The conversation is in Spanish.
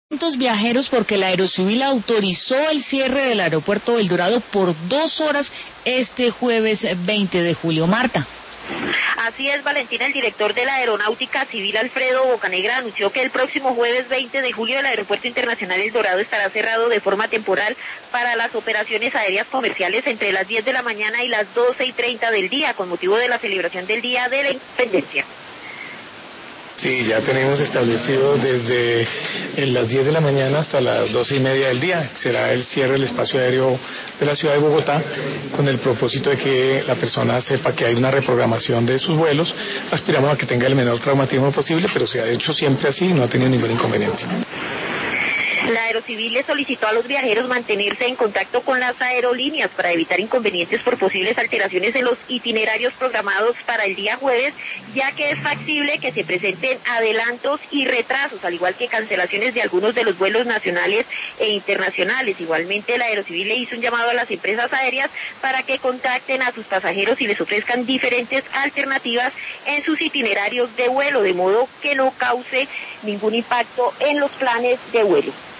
Viajeros porque la Aerocivil autorizó el cierre del aeropuerto del Dorado por 2 horas este jueves 20 de julio. Marta. Así es, Valentina. El director de la Aeronáutica Civil, Alfredo Bocanegra, anunció que el próximo jueves 20 de julio el Aeropuerto Internacional El Dorado estará cerrado de forma temporal para las operaciones aéreas comerciales entre las 10 de la mañana y las 12:30 del día, con motivo de la celebración del Día de la Independencia. Sí, ya tenemos establecido desde las 10 de la mañana hasta las 12:30 del día. Será el cierre del espacio aéreo de la ciudad de Bogotá, con el propósito de que la persona sepa que hay una reprogramación de sus vuelos. Aspiramos a que tenga el menor traumatismo posible, pero se ha hecho siempre así y no ha tenido ningún inconveniente. La Aerocivil le solicitó a los viajeros mantenerse en contacto con las aerolíneas para evitar inconvenientes por posibles alteraciones en los itinerarios programados para el día jueves, ya que es factible que se presenten adelantos y retrasos, al igual que cancelaciones de algunos de los vuelos nacionales e internacionales. Igualmente, la Aerocivil le hizo un llamado a las empresas aéreas para que contacten a sus pasajeros y les ofrezcan diferentes alternativas en sus itinerarios de vuelo, de modo que no cause ningún impacto en los planes de vuelo.